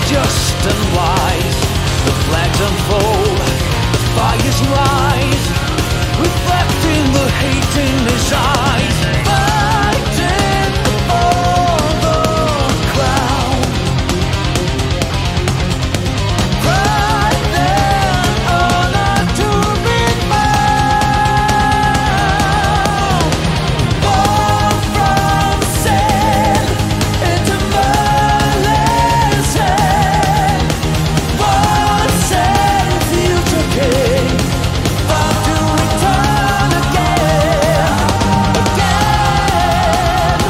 just and wise. The flags unfold, the fires rise, reflecting the hate in his eyes. Fighting for the crown, pride and honor to be found. Born from sin into mercy. One said future king, about to return again, again.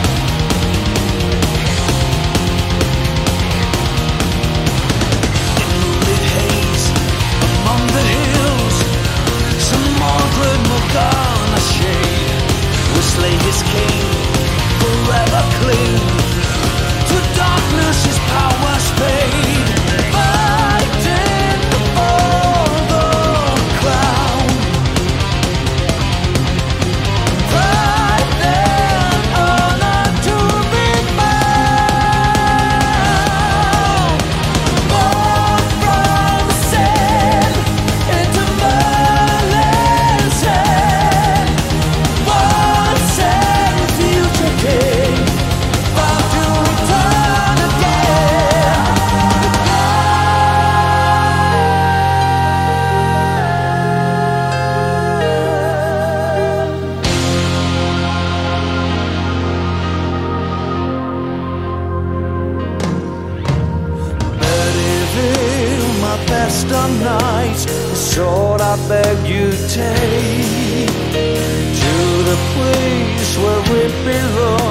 In moonlit haze, among the hills, some Margaret Morgana shade will slay his king, forever cling to darkness, his power's fade. Fighting for the crown, pride and honor to be found. Born from sin into mercy. One said future king, about to return again, Medieval, my best of nights, the sword I beg you take to the place where it belongs.